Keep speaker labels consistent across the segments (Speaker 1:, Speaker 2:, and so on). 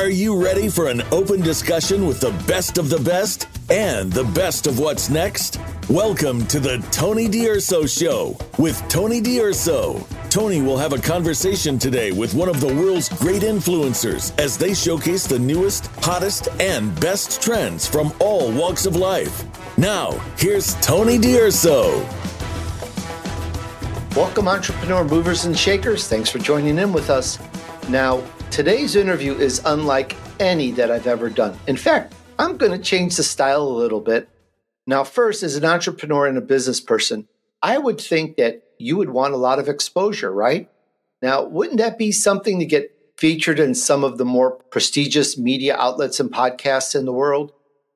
Speaker 1: Are you ready for an open discussion with the best of the best and the best of what's next? Welcome to the Tony D'Urso Show with Tony D'Urso. Tony will have a conversation today with one of the world's great influencers as they showcase the newest, hottest, and best trends from all walks of life. Now, here's Tony D'Urso.
Speaker 2: Welcome, entrepreneur movers and shakers. Thanks for joining in with us. Now, today's interview is unlike any that I've ever done. In fact, I'm going to change the style a little bit. Now, first, as an entrepreneur and a business person, I would think that you would want a lot of exposure, right? Now, wouldn't that be something to get featured in some of the more prestigious media outlets and podcasts in the world?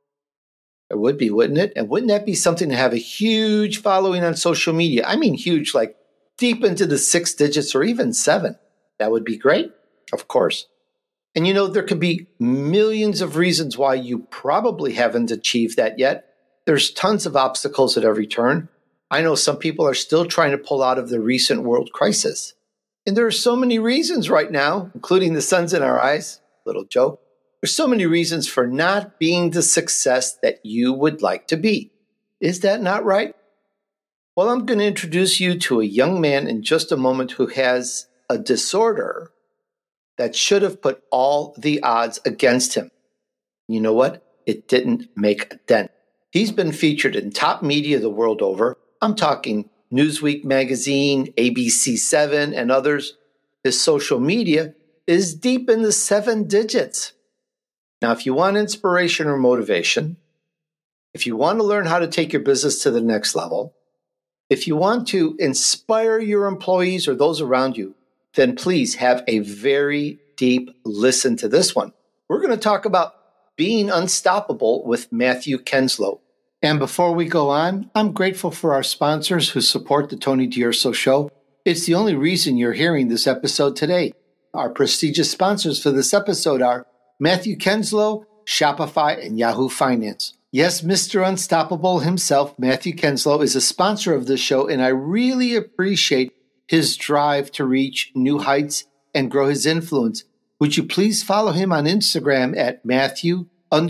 Speaker 2: It would be, wouldn't it? And wouldn't that be something to have a huge following on social media? I mean, huge, like deep into the 6 digits or even 7. That would be great, of course. And you know, there could be millions of reasons why you probably haven't achieved that yet. There's tons of obstacles at every turn. I know some people are still trying to pull out of the recent world crisis. And there are so many reasons right now, including the sun's in our eyes, little joke. There's so many reasons for not being the success that you would like to be. Is that not right? Well, I'm going to introduce you to a young man in just a moment who has a disorder that should have put all the odds against him. You know what? It didn't make a dent. He's been featured in top media the world over. I'm talking Newsweek magazine, ABC7, and others. His social media is deep in the 7 digits. Now, if you want inspiration or motivation, if you want to learn how to take your business to the next level, if you want to inspire your employees or those around you, then please have a very deep listen to this one. We're going to talk about being unstoppable with Matthew Kenslow. And before we go on, I'm grateful for our sponsors who support the Tony D'Urso Show. It's the only reason you're hearing this episode today. Our prestigious sponsors for this episode are Matthew Kenslow, Shopify, and Yahoo Finance. Yes, Mr. Unstoppable himself, Matthew Kenslow, is a sponsor of this show, and I really appreciate his drive to reach new heights and grow his influence. Would you please follow him on Instagram at Matthew_Kenslow,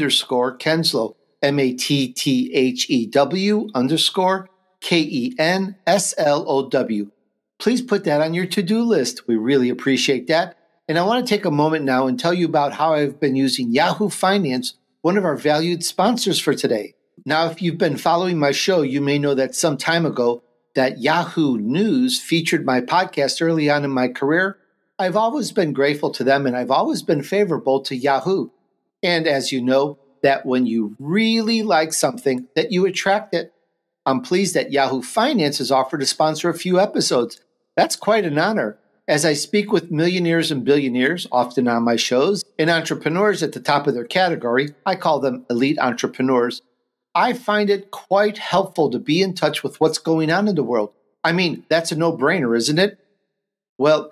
Speaker 2: MATTHEW_KENSLOW. Please put that on your to-do list. We really appreciate that. And I want to take a moment now and tell you about how I've been using Yahoo Finance, one of our valued sponsors for today. Now, if you've been following my show, you may know that some time ago that Yahoo News featured my podcast early on in my career. I've always been grateful to them, and I've always been favorable to Yahoo. And as you know, that when you really like something, that you attract it. I'm pleased that Yahoo Finance has offered to sponsor a few episodes. That's quite an honor. As I speak with millionaires and billionaires, often on my shows, and entrepreneurs at the top of their category, I call them elite entrepreneurs, I find it quite helpful to be in touch with what's going on in the world. I mean, that's a no-brainer, isn't it? Well,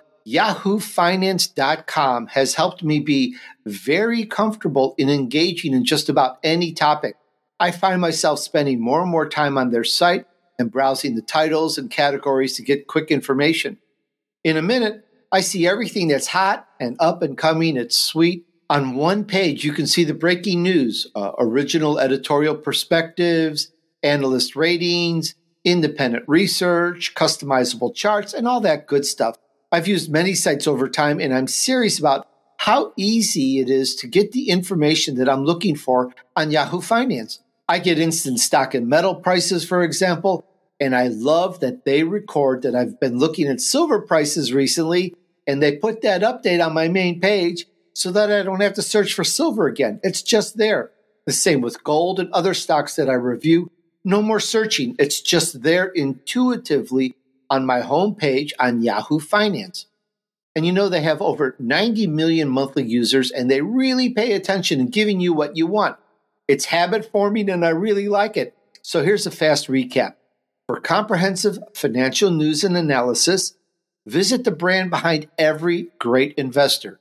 Speaker 2: YahooFinance.com has helped me be very comfortable in engaging in just about any topic. I find myself spending more and more time on their site and browsing the titles and categories to get quick information. In a minute, I see everything that's hot and up and coming. It's sweet. On one page, you can see the breaking news, original editorial perspectives, analyst ratings, independent research, customizable charts, and all that good stuff. I've used many sites over time, and I'm serious about how easy it is to get the information that I'm looking for on Yahoo Finance. I get instant stock and metal prices, for example, and I love that they record that I've been looking at silver prices recently, and they put that update on my main page so that I don't have to search for silver again. It's just there. The same with gold and other stocks that I review. No more searching. It's just there intuitively on my homepage on Yahoo Finance. And you know, they have over 90 million monthly users, and they really pay attention in giving you what you want. It's habit forming, and I really like it. So here's a fast recap. For comprehensive financial news and analysis, visit the brand behind every great investor,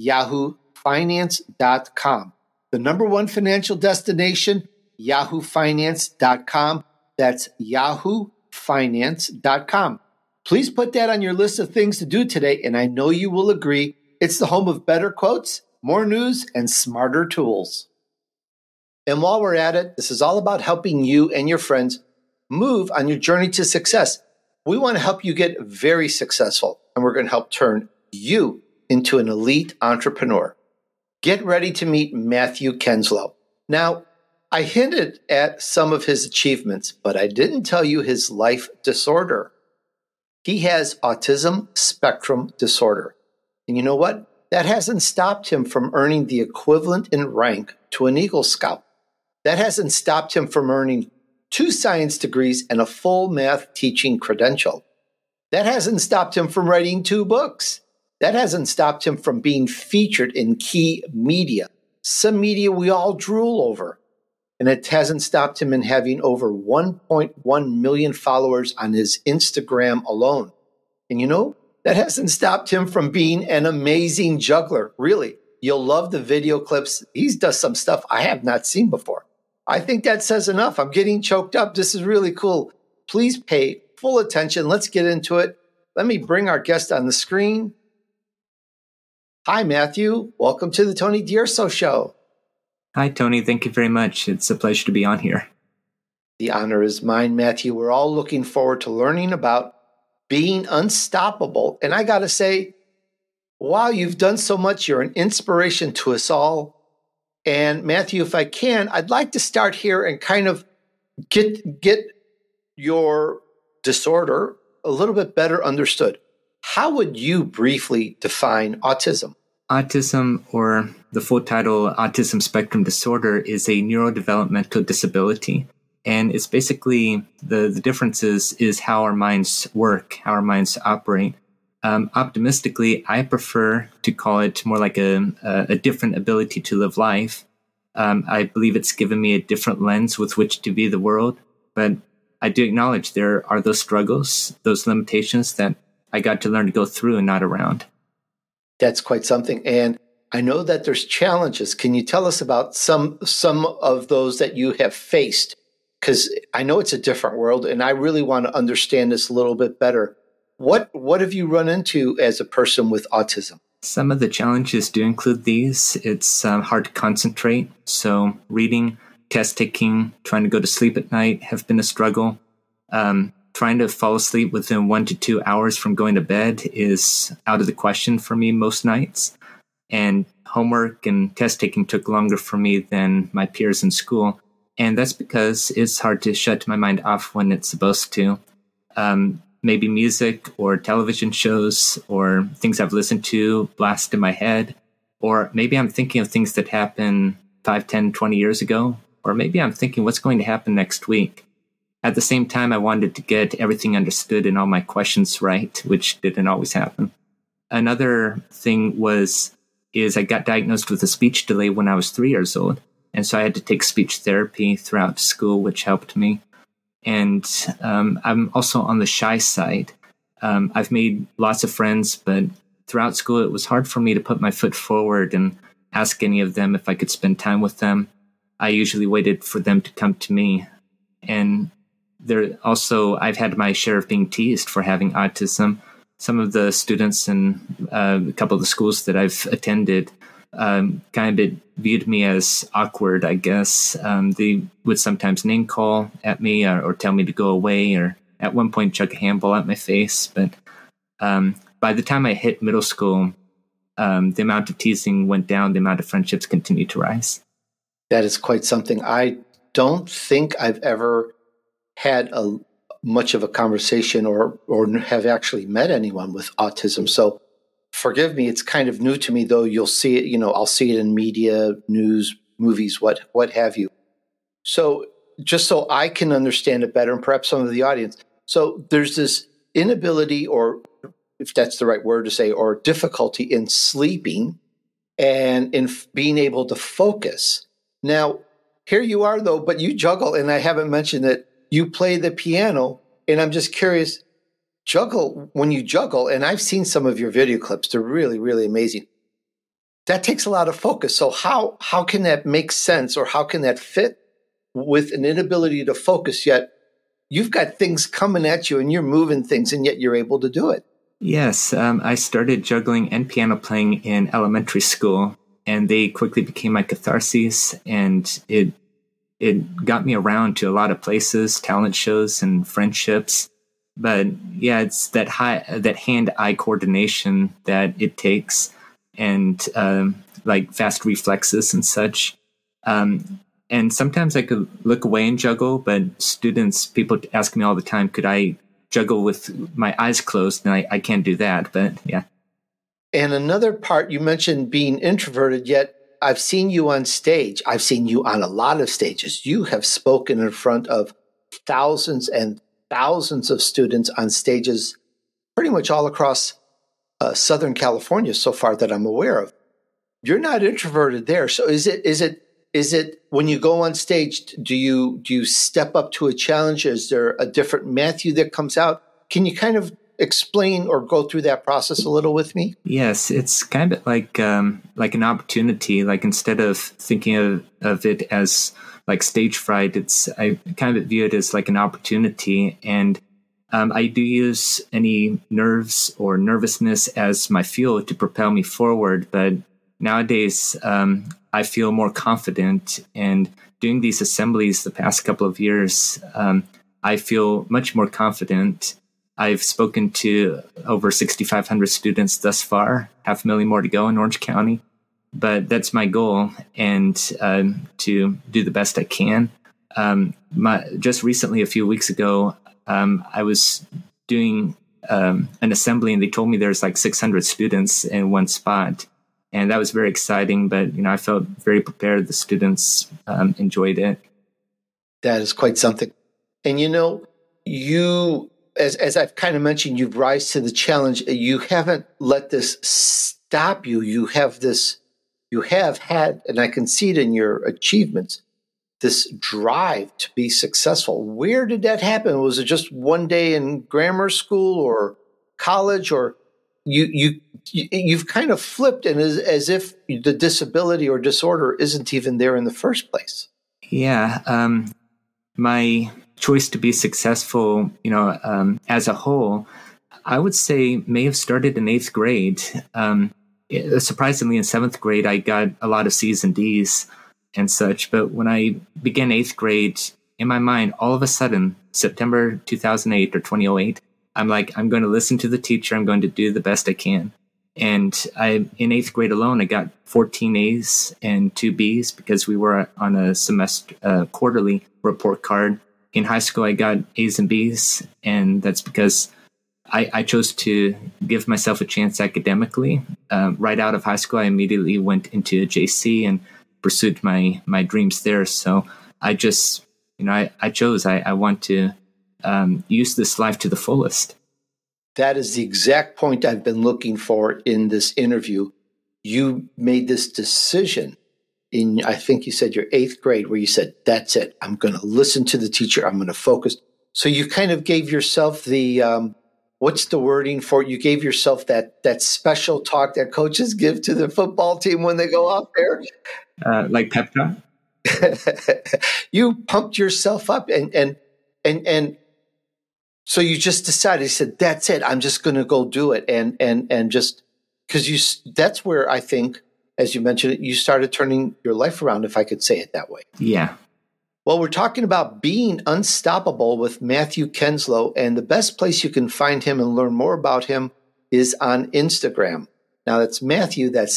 Speaker 2: YahooFinance.com. The number one financial destination, YahooFinance.com. That's YahooFinance.com. Please put that on your list of things to do today, and I know you will agree, it's the home of better quotes, more news, and smarter tools. And while we're at it, this is all about helping you and your friends move on your journey to success. We want to help you get very successful, and we're going to help turn you into an elite entrepreneur. Get ready to meet Matthew Kenslow. Now, I hinted at some of his achievements, but I didn't tell you his life disorder. He has autism spectrum disorder. And you know what? That hasn't stopped him from earning the equivalent in rank to an Eagle Scout. That hasn't stopped him from earning 2 science degrees and a full math teaching credential. That hasn't stopped him from writing 2 books. That hasn't stopped him from being featured in key media, some media we all drool over. And it hasn't stopped him in having over 1.1 million followers on his Instagram alone. And you know, that hasn't stopped him from being an amazing juggler. Really, you'll love the video clips. He does some stuff I have not seen before. I think that says enough. I'm getting choked up. This is really cool. Please pay full attention. Let's get into it. Let me bring our guest on the screen. Hi, Matthew. Welcome to the Tony D'Urso Show.
Speaker 3: Hi, Tony. Thank you very much. It's a pleasure to be on here.
Speaker 2: The honor is mine, Matthew. We're all looking forward to learning about being unstoppable. And I got to say, wow, you've done so much. You're an inspiration to us all. And Matthew, if I can, I'd like to start here and kind of get your disorder a little bit better understood. How would you briefly define autism?
Speaker 3: Autism, or the full title, Autism Spectrum Disorder, is a neurodevelopmental disability. And it's basically, the difference is how our minds work, how our minds operate. Optimistically, I prefer to call it more like a different ability to live life. I believe it's given me a different lens with which to view the world. But I do acknowledge there are those struggles, those limitations that I got to learn to go through and not around.
Speaker 2: That's quite something. And I know that there's challenges. Can you tell us about some of those that you have faced? Because I know it's a different world, and I really want to understand this a little bit better. What have you run into as a person with autism?
Speaker 3: Some of the challenges do include these. It's hard to concentrate. So reading, test taking, trying to go to sleep at night have been a struggle. Trying to fall asleep within 1 to 2 hours from going to bed is out of the question for me most nights. And homework and test taking took longer for me than my peers in school. And that's because it's hard to shut my mind off when it's supposed to. Maybe music or television shows or things I've listened to blast in my head. Or maybe I'm thinking of things that happened 5, 10, 20 years ago. Or maybe I'm thinking what's going to happen next week. At the same time, I wanted to get everything understood and all my questions right, which didn't always happen. Another thing is I got diagnosed with a speech delay when I was 3 years old. And so I had to take speech therapy throughout school, which helped me. And I'm also on the shy side. I've made lots of friends, but throughout school, it was hard for me to put my foot forward and ask any of them if I could spend time with them. I usually waited for them to come to me. And I've had my share of being teased for having autism. Some of the students in a couple of the schools that I've attended kind of viewed me as awkward, I guess. They would sometimes name call at me or tell me to go away, or at one point chuck a handball at my face. But by the time I hit middle school, the amount of teasing went down, the amount of friendships continued to rise.
Speaker 2: That is quite something. I don't think I've ever had much of a conversation or have actually met anyone with autism. So forgive me, it's kind of new to me, though. You'll see it, I'll see it in media, news, movies, what have you. So just so I can understand it better, and perhaps some of the audience. So there's this inability, or if that's the right word to say, or difficulty in sleeping and in being able to focus. Now, here you are, though, but you juggle, and I haven't mentioned that you play the piano, and I'm just curious, when you juggle, and I've seen some of your video clips, they're really, really amazing. That takes a lot of focus. So how can that make sense, or how can that fit with an inability to focus, yet you've got things coming at you and you're moving things, and yet you're able to do it?
Speaker 3: Yes, I started juggling and piano playing in elementary school. and they quickly became my catharsis, and it got me around to a lot of places, talent shows and friendships. But yeah, it's that hand-eye coordination that it takes, and like fast reflexes and such. And sometimes I could look away and juggle, but people ask me all the time, could I juggle with my eyes closed? And I can't do that, but yeah.
Speaker 2: And another part, you mentioned being introverted, yet I've seen you on stage. I've seen you on a lot of stages. You have spoken in front of thousands and thousands of students on stages pretty much all across Southern California so far that I'm aware of. You're not introverted there. So is it when you go on stage, do you step up to a challenge? Is there a different Matthew that comes out? Can you kind of explain or go through that process a little with me?
Speaker 3: Yes, it's kind of like an opportunity. Like instead of thinking of it as like stage fright, I kind of view it as like an opportunity. And I do use any nerves or nervousness as my fuel to propel me forward. But nowadays, I feel more confident, and doing these assemblies the past couple of years, I feel much more confident. I've spoken to over 6,500 students thus far, 500,000 more to go in Orange County. But that's my goal, and to do the best I can. Just recently, a few weeks ago, I was doing an assembly, and they told me there's like 600 students in one spot. And that was very exciting, but I felt very prepared. The students enjoyed it.
Speaker 2: That is quite something. And you, as I've kind of mentioned, you've rise to the challenge. You haven't let this stop you. You have had, and I can see it in your achievements, this drive to be successful. Where did that happen? Was it just one day in grammar school or college, or you've kind of flipped, and as if the disability or disorder isn't even there in the first place?
Speaker 3: Yeah. My choice to be successful, as a whole, I would say may have started in 8th grade. Surprisingly, in 7th grade, I got a lot of C's and D's and such. But when I began 8th grade, in my mind, all of a sudden, September 2008 or 2008, I'm like, I'm going to listen to the teacher. I'm going to do the best I can. And in 8th grade alone, I got 14 A's and 2 B's because we were on a semester quarterly report card. In high school, I got A's and B's, and that's because I chose to give myself a chance academically. Right out of high school, I immediately went into JC and pursued my dreams there. So I just, I chose, I want to use this life to the fullest.
Speaker 2: That is the exact point I've been looking for in this interview. You made this decision in, I think you said your 8th grade, where you said, that's it. I'm going to listen to the teacher. I'm going to focus. So you kind of gave yourself the, what's the wording for it? You gave yourself that special talk that coaches give to the football team when they go out there.
Speaker 3: Like pep talk?
Speaker 2: You pumped yourself up and so you just decided, you said, that's it. I'm just going to go do it. And just because that's where I think, as you mentioned, you started turning your life around, if I could say it that way.
Speaker 3: Yeah.
Speaker 2: Well, we're talking about being unstoppable with Matthew Kenslow, and the best place you can find him and learn more about him is on Instagram. Now that's Matthew, that's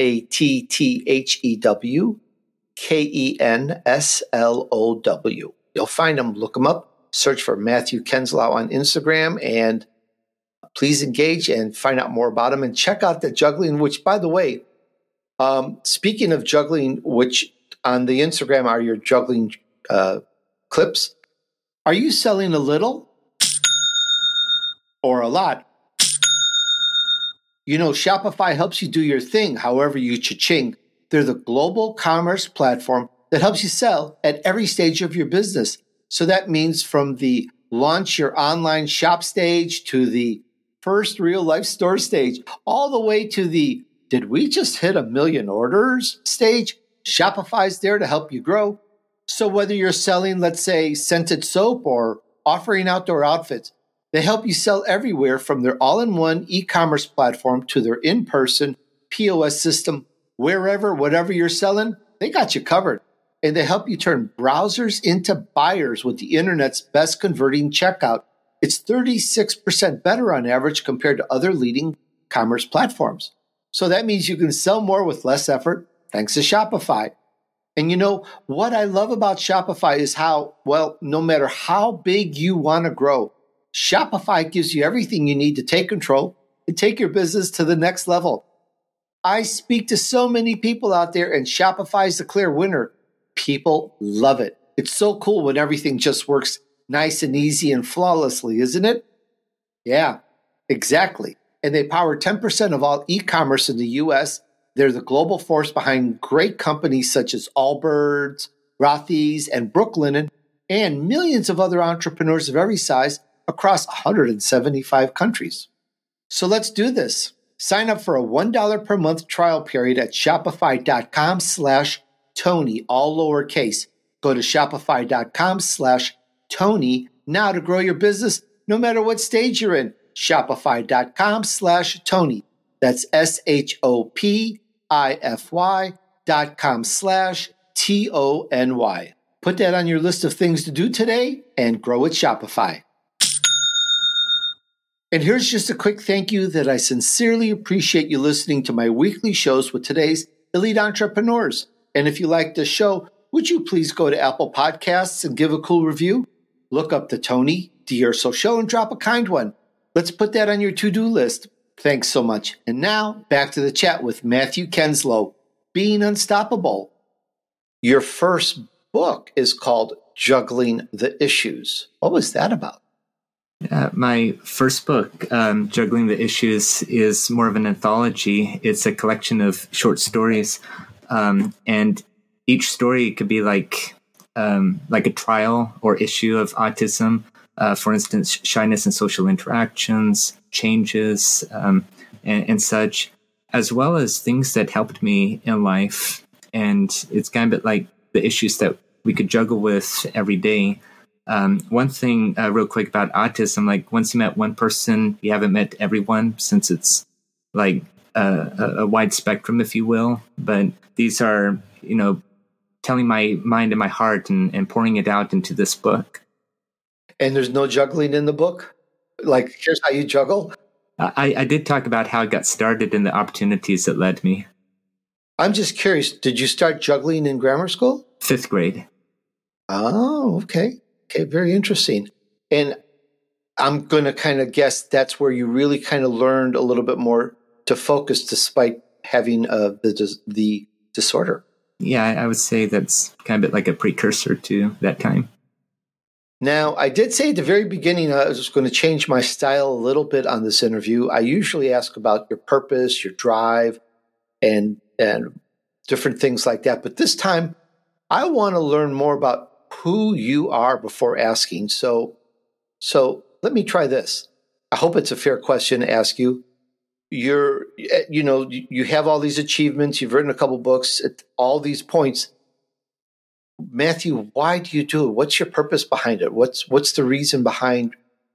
Speaker 2: MattheWKenslow. You'll find him, look him up. Search for Matthew Kenslow on Instagram, and please engage and find out more about him, and check out the juggling, which, by the way, speaking of juggling, which on the Instagram are your juggling clips, are you selling a little or a lot? Shopify helps you do your thing however you cha-ching. They're the global commerce platform that helps you sell at every stage of your business. So that means from the launch your online shop stage to the first real life store stage, all the way to the did we just hit 1 million orders stage. Shopify's there to help you grow. So whether you're selling, let's say, scented soap or offering outdoor outfits, they help you sell everywhere, from their all-in-one e-commerce platform to their in-person POS system, wherever, whatever you're selling, they got you covered. And they help you turn browsers into buyers with the internet's best converting checkout. It's 36% better on average compared to other leading commerce platforms. So that means you can sell more with less effort thanks to Shopify. And you know, what I love about Shopify is how, well, no matter how big you want to grow, Shopify gives you everything you need to take control and take your business to the next level. I speak to so many people out there, and Shopify is the clear winner. People love it. It's so cool when everything just works nice and easy and flawlessly, isn't it? Yeah, exactly. And they power 10% of all e-commerce in the U.S. They're the global force behind great companies such as Allbirds, Rothy's, and Brooklinen, and millions of other entrepreneurs of every size across 175 countries. So let's do this. Sign up for a $1 per month trial period at shopify.com/Tony, all lowercase. Go to shopify.com/Tony now to grow your business no matter what stage you're in. Shopify.com/Tony. That's SHOPIFY.com/TONY. Put that on your list of things to do today and grow with Shopify. And here's just a quick thank you that I sincerely appreciate you listening to my weekly shows with today's elite entrepreneurs. And if you like this show, would you please go to Apple Podcasts and give a cool review? Look up the Tony D'Urso Show and drop a kind one. Let's put that on your to-do list. Thanks so much. And now, back to the chat with Matthew Kenslow, Being Unstoppable. Your first book is called Juggling the Issues. What was that about?
Speaker 3: My first book, Juggling the Issues, is more of an anthology. It's a collection of short stories, and each story could be like a trial or issue of autism. For instance, shyness in social interactions, changes, and such, as well as things that helped me in life. And it's kind of like the issues that we could juggle with every day. One thing real quick about autism, like once you met one person, you haven't met everyone, since it's like a wide spectrum, if you will. But these are, telling my mind and my heart and pouring it out into this book.
Speaker 2: And there's no juggling in the book? Like, here's how you juggle?
Speaker 3: I did talk about how it got started and the opportunities that led me.
Speaker 2: I'm just curious, did you start juggling in grammar school?
Speaker 3: 5th grade.
Speaker 2: Oh, okay. Okay, very interesting. And I'm going to kind of guess that's where you really kind of learned a little bit more to focus despite having the disorder.
Speaker 3: Yeah, I would say that's kind of like a precursor to that time.
Speaker 2: Now, I did say at the very beginning I was going to change my style a little bit on this interview. I usually ask about your purpose, your drive, and different things like that. But this time, I want to learn more about who you are before asking. So let me try this. I hope it's a fair question to ask you. You have all these achievements. You've written a couple books at all these points. Matthew, why do you do it? What's your purpose behind it? What's the reason behind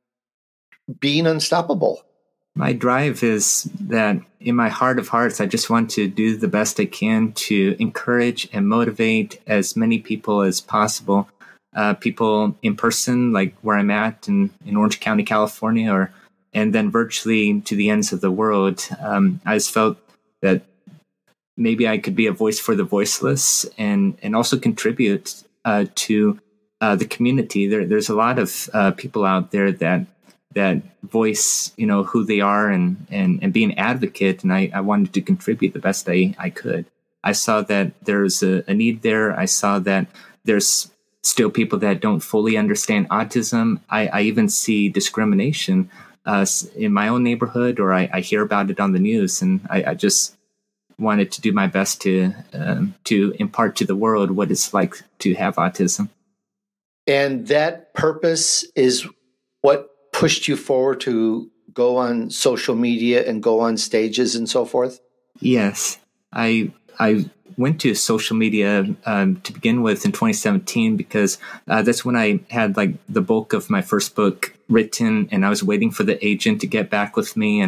Speaker 2: being unstoppable?
Speaker 3: My drive is that in my heart of hearts, I just want to do the best I can to encourage and motivate as many people as possible. People in person, like where I'm at in Orange County, California, and then virtually to the ends of the world. I just felt that maybe I could be a voice for the voiceless and also contribute to the community. There's a lot of people out there that voice, who they are and be an advocate. And I wanted to contribute the best I could. I saw that there's a need there. I saw that there's still people that don't fully understand autism. I even see discrimination in my own neighborhood, or I hear about it on the news. And I just wanted to do my best to impart to the world what it's like to have autism.
Speaker 2: And that purpose is what pushed you forward to go on social media and go on stages and so forth?
Speaker 3: Yes. I went to social media to begin with in 2017 because that's when I had the bulk of my first book written, and I was waiting for the agent to get back with me. And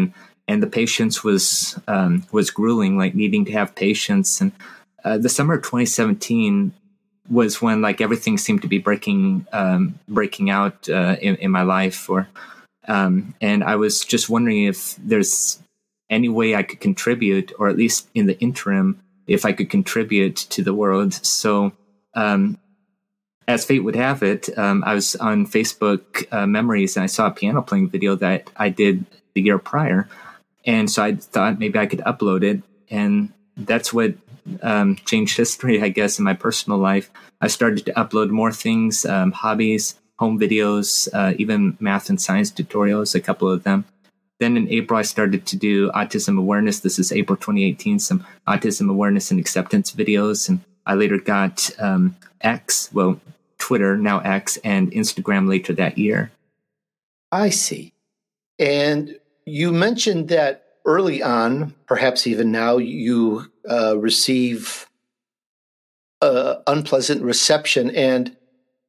Speaker 3: and the patience was grueling, like needing to have patience. And the summer of 2017 was when like everything seemed to be breaking out in my life. And I was just wondering if there's any way I could contribute, or at least in the interim, if I could contribute to the world. So, as fate would have it, I was on Facebook Memories, and I saw a piano playing video that I did the year prior. And so I thought maybe I could upload it. And that's what changed history, I guess, in my personal life. I started to upload more things, hobbies, home videos, even math and science tutorials, a couple of them. Then in April, I started to do autism awareness. This is April 2018, some autism awareness and acceptance videos. And I later got Twitter, now X, and Instagram later that year.
Speaker 2: I see. And you mentioned that early on, perhaps even now, you receive unpleasant reception. And,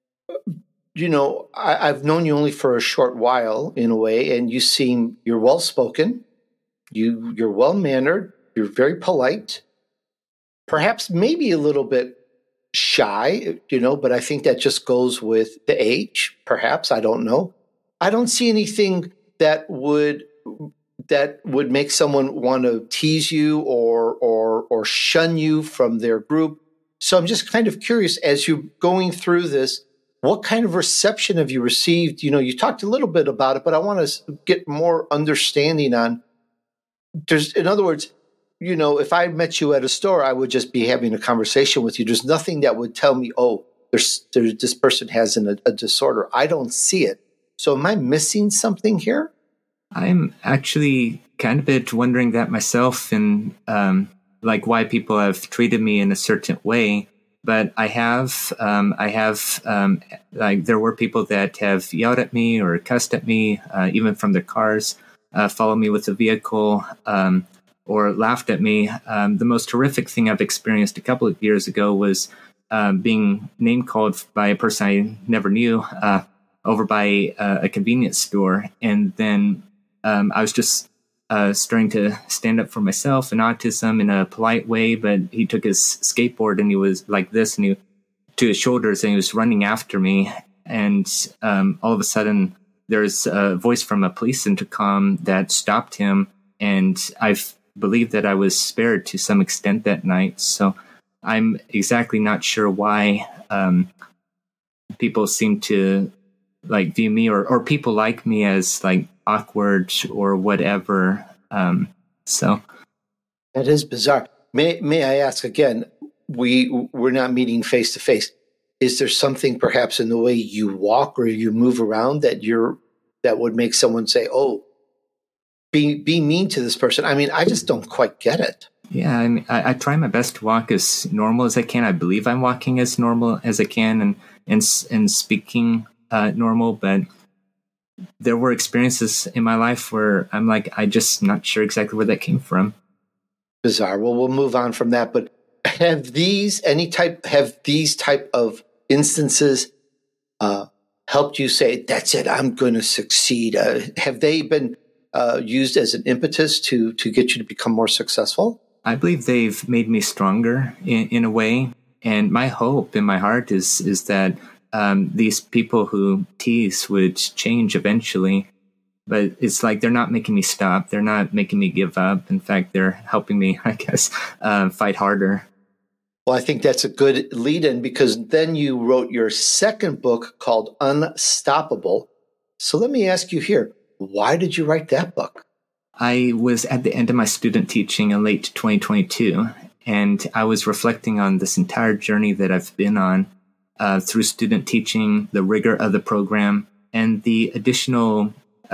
Speaker 2: I've known you only for a short while in a way, and you're well-spoken, you're well-mannered, you're very polite, perhaps maybe a little bit shy, but I think that just goes with the age, perhaps, I don't know. I don't see anything that would make someone want to tease you or shun you from their group. So I'm just kind of curious, as you're going through this, what kind of reception have you received? You talked a little bit about it, but I want to get more understanding on. In other words, if I met you at a store, I would just be having a conversation with you. There's nothing that would tell me, this person has a disorder. I don't see it. So am I missing something here?
Speaker 3: I'm actually kind of a bit wondering that myself, and like why people have treated me in a certain way. But I have like there were people that have yelled at me or cussed at me, even from their cars, followed me with a vehicle, or laughed at me. The most horrific thing I've experienced a couple of years ago was being name called by a person I never knew over by a convenience store, and then I was just starting to stand up for myself and autism in a polite way, but he took his skateboard and he was like this, and he to his shoulders, and he was running after me. And all of a sudden, there's a voice from a police intercom that stopped him, and I believe that I was spared to some extent that night. So I'm exactly not sure why people seem to like view me or people like me as like awkward or whatever. So
Speaker 2: that is bizarre. May I ask again? We're not meeting face to face. Is there something perhaps in the way you walk or you move around that would make someone say, "Oh, be mean to this person"? I mean, I just don't quite get it.
Speaker 3: Yeah, I mean, I try my best to walk as normal as I can. I believe I'm walking as normal as I can and speaking normal, but there were experiences in my life where I'm like, I just not sure exactly where that came from.
Speaker 2: Bizarre. Well, we'll move on from that. But have these type of instances helped you say, "That's it, I'm going to succeed"? Have they been used as an impetus to get you to become more successful?
Speaker 3: I believe they've made me stronger in a way. And my hope in my heart is that these people who tease would change eventually. But it's like they're not making me stop. They're not making me give up. In fact, they're helping me, I guess, fight harder.
Speaker 2: Well, I think that's a good lead-in, because then you wrote your second book called Unstoppable. So let me ask you here, why did you write that book?
Speaker 3: I was at the end of my student teaching in late 2022, and I was reflecting on this entire journey that I've been on through student teaching, the rigor of the program, and the additional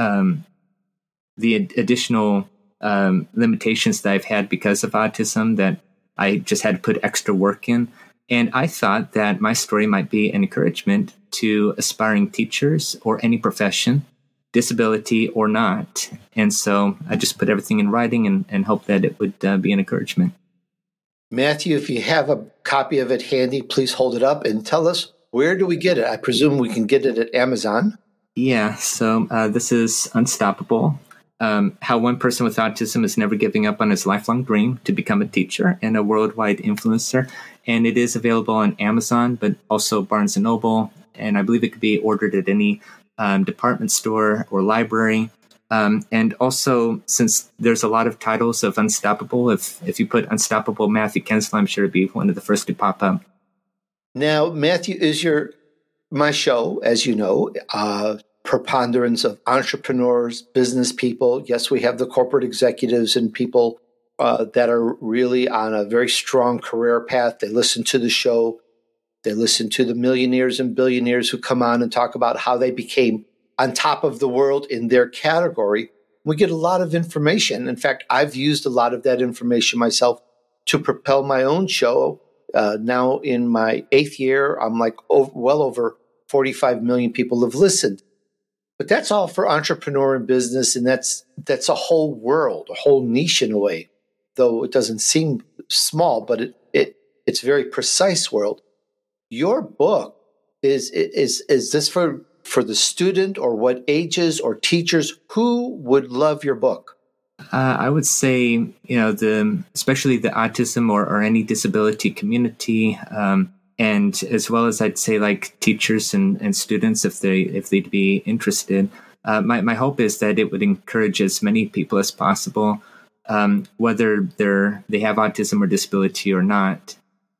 Speaker 3: limitations that I've had because of autism that I just had to put extra work in. And I thought that my story might be an encouragement to aspiring teachers or any profession, disability or not. And so I just put everything in writing and hope that it would be an encouragement.
Speaker 2: Matthew, if you have a copy of it handy, please hold it up and tell us, where do we get it? I presume we can get it at Amazon.
Speaker 3: Yeah, so this is Unstoppable. how one person with autism is never giving up on his lifelong dream to become a teacher and a worldwide influencer. And it is available on Amazon, but also Barnes & Noble. And I believe it could be ordered at any department store or library. And also, since there's a lot of titles of Unstoppable, if you put Unstoppable Matthew Kensler, I'm sure it'd be one of the first to pop up.
Speaker 2: Now, Matthew, is my show, as you know, preponderance of entrepreneurs, business people. Yes, we have the corporate executives and people that are really on a very strong career path. They listen to the show. They listen to the millionaires and billionaires who come on and talk about how they became on top of the world in their category. We get a lot of information. In fact, I've used a lot of that information myself to propel my own show. Now in my 8th year, I'm like well over 45 million people have listened. But that's all for entrepreneur and business, and that's a whole world, a whole niche in a way, though it doesn't seem small, but it's a very precise world. Your book is this for the student, or what ages or teachers who would love your book?
Speaker 3: I would say, especially the autism or any disability community, and as well as I'd say like teachers and students if they'd be interested. My hope is that it would encourage as many people as possible, whether they have autism or disability or not.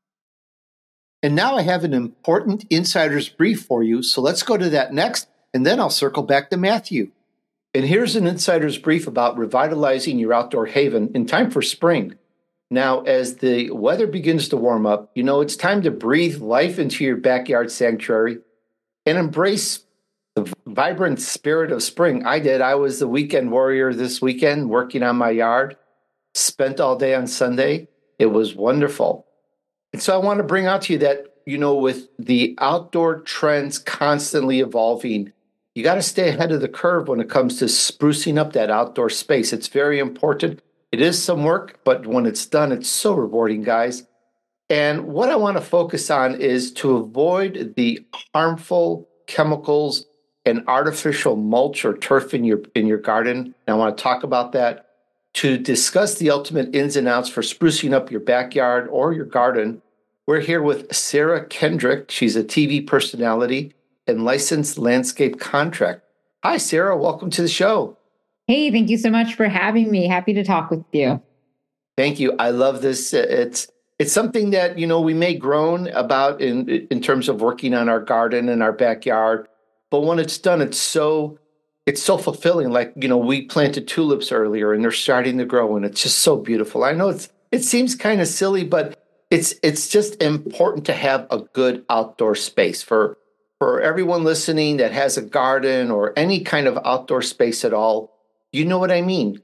Speaker 2: And now I have an important insider's brief for you, so let's go to that next, and then I'll circle back to Matthew. And here's an insider's brief about revitalizing your outdoor haven in time for spring. Now, as the weather begins to warm up, it's time to breathe life into your backyard sanctuary and embrace the vibrant spirit of spring. I did. I was the weekend warrior this weekend, working on my yard, spent all day on Sunday. It was wonderful. And so I want to bring out to you that, with the outdoor trends constantly evolving, you got to stay ahead of the curve when it comes to sprucing up that outdoor space. It's very important. It is some work, but when it's done, it's so rewarding, guys. And what I want to focus on is to avoid the harmful chemicals and artificial mulch or turf in your garden. And I want to talk about that. To discuss the ultimate ins and outs for sprucing up your backyard or your garden, we're here with Sarah Kendrick. She's a TV personality and licensed landscape contractor. Hi, Sarah. Welcome to the show.
Speaker 4: Hey, thank you so much for having me. Happy to talk with you.
Speaker 2: Thank you. I love this. It's something that, we may groan about in terms of working on our garden and our backyard. But when it's done, it's so fulfilling. Like, we planted tulips earlier and they're starting to grow and it's just so beautiful. I know it seems kind of silly, but it's just important to have a good outdoor space for everyone listening that has a garden or any kind of outdoor space at all. You know what I mean?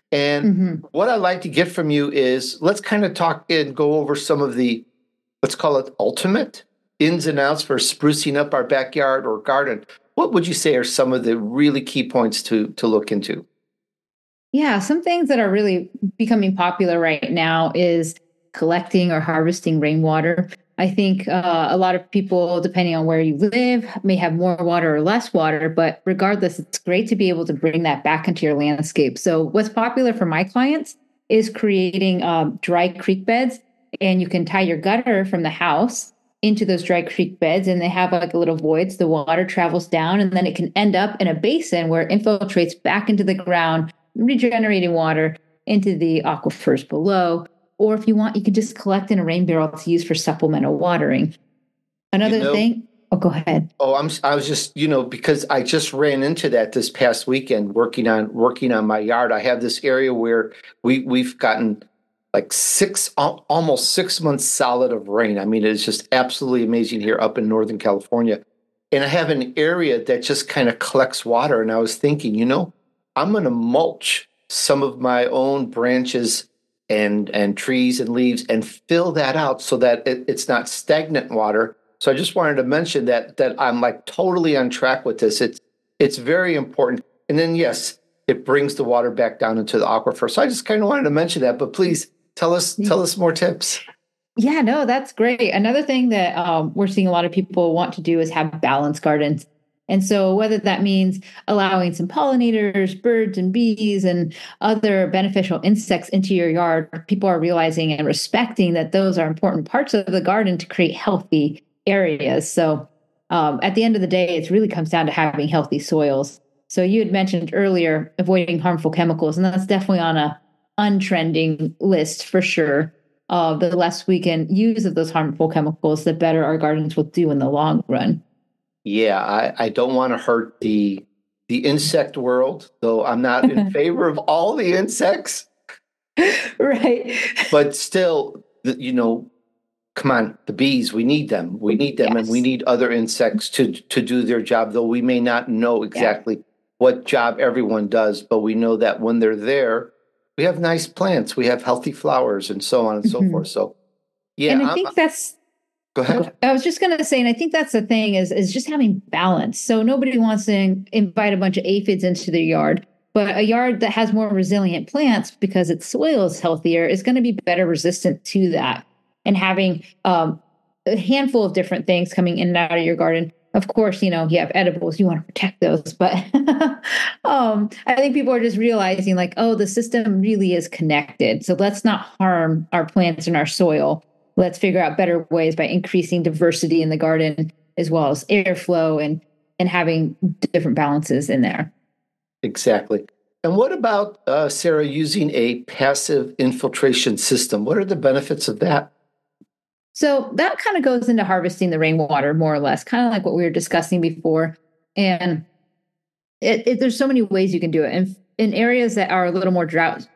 Speaker 2: And what I'd like to get from you is let's kind of talk and go over some of the, let's call it ultimate ins and outs for sprucing up our backyard or garden. What would you say are some of the really key points to look into?
Speaker 4: Yeah, some things that are really becoming popular right now is collecting or harvesting rainwater. I think a lot of people, depending on where you live, may have more water or less water, but regardless, it's great to be able to bring that back into your landscape. So what's popular for my clients is creating dry creek beds, and you can tie your gutter from the house into those dry creek beds, and they have like a little voids. The water travels down, and then it can end up in a basin where it infiltrates back into the ground, regenerating water into the aquifers below. Or if you want, you can just collect in a rain barrel to use for supplemental watering. Another thing. Oh, go ahead.
Speaker 2: Oh, I was just, because I just ran into that this past weekend working on my yard. I have this area where we've gotten like almost 6 months solid of rain. I mean, it's just absolutely amazing here up in Northern California. And I have an area that just kind of collects water. And I was thinking, I'm going to mulch some of my own branches and trees and leaves and fill that out so that it's not stagnant water. So I just wanted to mention that I'm like totally on track with this. It's very important. And then, yes, it brings the water back down into the aquifer. So I just kind of wanted to mention that, but please tell us more tips.
Speaker 4: Yeah, no, that's great. Another thing that we're seeing a lot of people want to do is have balanced gardens. And so whether that means allowing some pollinators, birds and bees and other beneficial insects into your yard, people are realizing and respecting that those are important parts of the garden to create healthy areas. So at the end of the day, it really comes down to having healthy soils. So you had mentioned earlier avoiding harmful chemicals, and that's definitely on a untrending list for sure. The less we can use of those harmful chemicals, the better our gardens will do in the long run.
Speaker 2: Yeah, I don't want to hurt the insect world, though I'm not in favor of all the insects.
Speaker 4: Right.
Speaker 2: But still, come on, the bees, we need them. We need them, and we need other insects to do their job, though we may not know exactly what job everyone does, but we know that when they're there, we have nice plants, we have healthy flowers, and so on and so forth. So, yeah.
Speaker 4: And I think that's...
Speaker 2: Go ahead.
Speaker 4: I was just going to say, and I think that's the thing is just having balance. So nobody wants to invite a bunch of aphids into their yard, but a yard that has more resilient plants because its soil is healthier is going to be better resistant to that. And having a handful of different things coming in and out of your garden. Of course, you have edibles, you want to protect those. But I think people are just realizing like, oh, the system really is connected. So let's not harm our plants and our soil. Let's figure out better ways by increasing diversity in the garden as well as airflow and having different balances in there.
Speaker 2: Exactly. And what about, Sarah, using a passive infiltration system? What are the benefits of that?
Speaker 4: So that kind of goes into harvesting the rainwater, more or less, kind of like what we were discussing before. And there's so many ways you can do it. And in areas that are a little more drought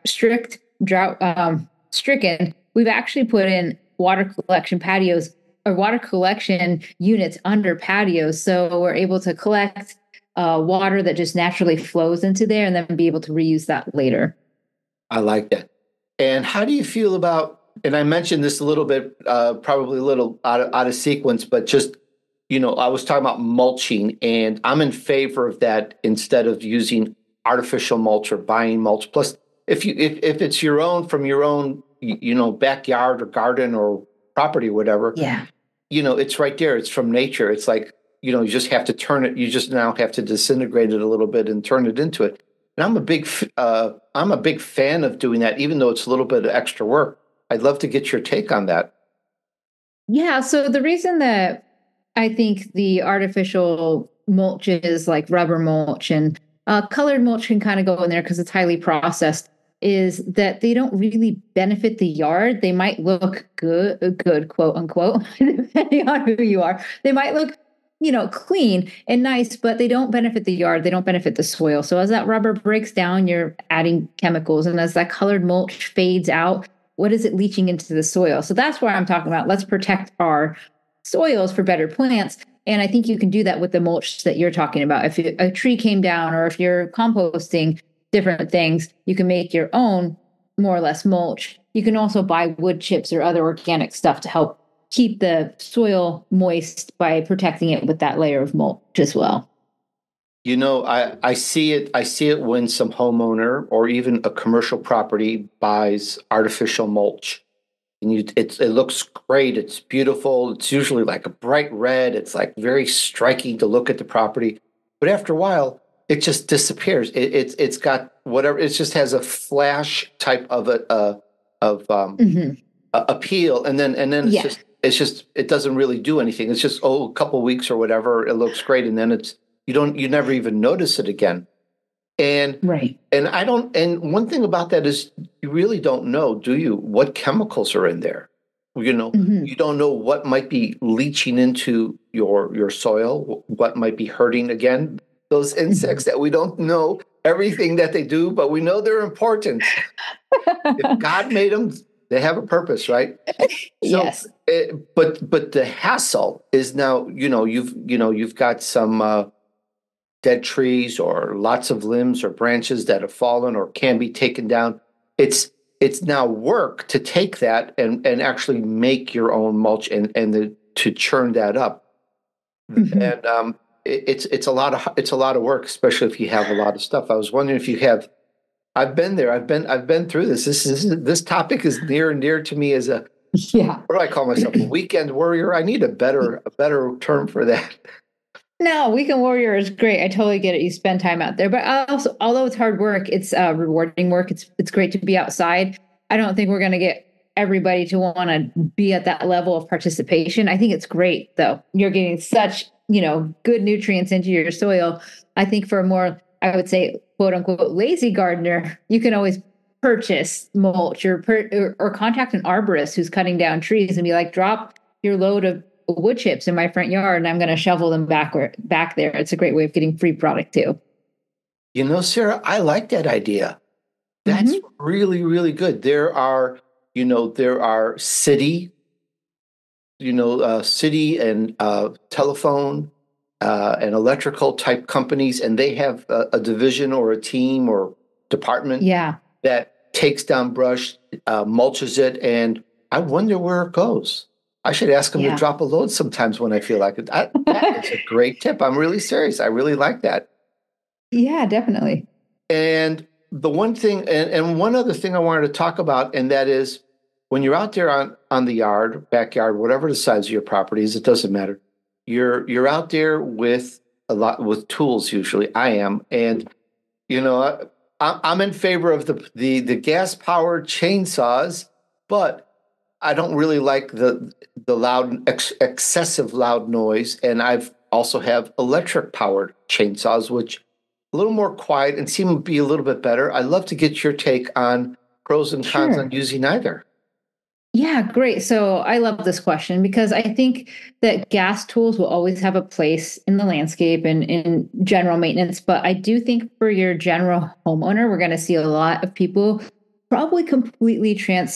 Speaker 4: stricken, we've actually put in water collection patios or water collection units under patios. So we're able to collect water that just naturally flows into there and then be able to reuse that later.
Speaker 2: I like that. And how do you feel about, and I mentioned this a little bit, probably a little out of sequence, but just, I was talking about mulching, and I'm in favor of that instead of using artificial mulch or buying mulch. Plus, if it's your own from your own, backyard or garden or property, whatever, it's right there. It's from nature. It's like, you just have to turn it. You just now have to disintegrate it a little bit and turn it into it. And I'm a big fan of doing that, even though it's a little bit of extra work. I'd love to get your take on that.
Speaker 4: Yeah. So the reason that I think the artificial mulches like rubber mulch and colored mulch can kind of go in there because it's highly processed is that they don't really benefit the yard. They might look good, quote unquote, depending on who you are. They might look, clean and nice, but they don't benefit the yard. They don't benefit the soil. So as that rubber breaks down, you're adding chemicals. And as that colored mulch fades out, what is it leaching into the soil? So that's where I'm talking about. Let's protect our soils for better plants. And I think you can do that with the mulch that you're talking about. If a tree came down or if you're composting different things, you can make your own more or less mulch. You can also buy wood chips or other organic stuff to help keep the soil moist by protecting it with that layer of mulch as well.
Speaker 2: I see it. I see it when some homeowner or even a commercial property buys artificial mulch. And it looks great. It's beautiful. It's usually like a bright red. It's like very striking to look at the property. But after a while, it just disappears. It's got whatever. It just has a flash type of appeal, and then it's just it doesn't really do anything. It's just a couple of weeks or whatever. It looks great, and then you never even notice it again. And
Speaker 4: right.
Speaker 2: And one thing about that is you really don't know, do you, what chemicals are in there? You don't know what might be leaching into your soil, what might be hurting again. Those insects that we don't know everything that they do, but we know they're important. If God made them, they have a purpose, right?
Speaker 4: Yes.
Speaker 2: But the hassle is now, you've got some dead trees or lots of limbs or branches that have fallen or can be taken down. It's now work to take that and actually make your own mulch and to churn that up. Mm-hmm. And it's a lot of work, especially if you have a lot of stuff. I was wondering if you have. I've been there. I've been through this. This topic is near and dear to me as a what do I call myself? A weekend warrior. I need a better term for that.
Speaker 4: No, Weekend Warrior is great. I totally get it. You spend time out there, but also, although it's hard work, it's rewarding work. It's great to be outside. I don't think we're going to get everybody to want to be at that level of participation. I think it's great though. You're getting such, good nutrients into your soil. I think for a more, I would say, quote unquote, lazy gardener, you can always purchase mulch or contact an arborist who's cutting down trees and be like, drop your load of wood chips in my front yard and I'm going to shovel them back there. It's a great way of getting free product too.
Speaker 2: Sarah, I like that idea. That's really, really good. There are city and telephone and electrical type companies, and they have a division or a team or department that takes down brush, mulches it, and I wonder where it goes. I should ask them to drop a load sometimes when I feel like it. That is a great tip. I'm really serious. I really like that.
Speaker 4: Yeah, definitely.
Speaker 2: And the one thing, and one other thing I wanted to talk about, and that is when you're out there on the yard, backyard, whatever the size of your property is, it doesn't matter. You're out there with tools. Usually, I am, and I'm in favor of the gas powered chainsaws, but I don't really like the loud, excessive loud noise. And I've also have electric powered chainsaws, which a little more quiet and seem to be a little bit better. I'd love to get your take on pros and cons on using either.
Speaker 4: Yeah, great. So I love this question because I think that gas tools will always have a place in the landscape and in general maintenance. But I do think for your general homeowner, we're going to see a lot of people probably completely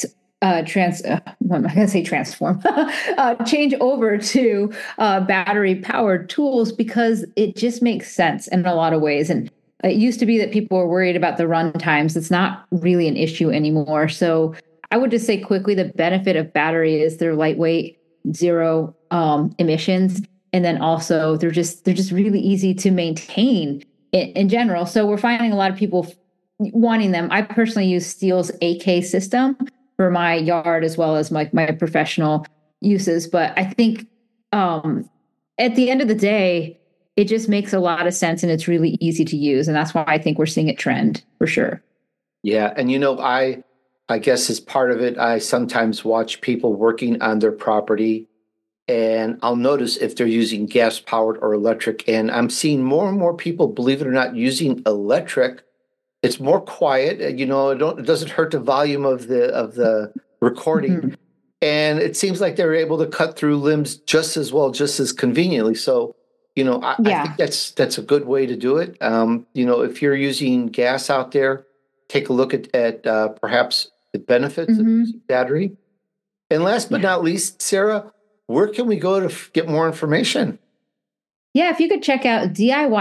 Speaker 4: change over to battery powered tools because it just makes sense in a lot of ways. And it used to be that people were worried about the run times. It's not really an issue anymore. So I would just say quickly, the benefit of battery is they're lightweight, zero emissions. And then also they're just really easy to maintain in general. So we're finding a lot of people wanting them. I personally use Stihl's AK system for my yard as well as my professional uses. But I think at the end of the day, it just makes a lot of sense and it's really easy to use. And that's why I think we're seeing it trend for sure.
Speaker 2: Yeah. And, I guess as part of it, I sometimes watch people working on their property and I'll notice if they're using gas powered or electric. And I'm seeing more and more people, believe it or not, using electric. It's more quiet. It doesn't hurt the volume of the recording. And it seems like they're able to cut through limbs just as well, just as conveniently. So, I think that's a good way to do it. If you're using gas out there, take a look at perhaps the benefits of using battery. And last but not least, Sarah, where can we go to get more information?
Speaker 4: Yeah, if you could check out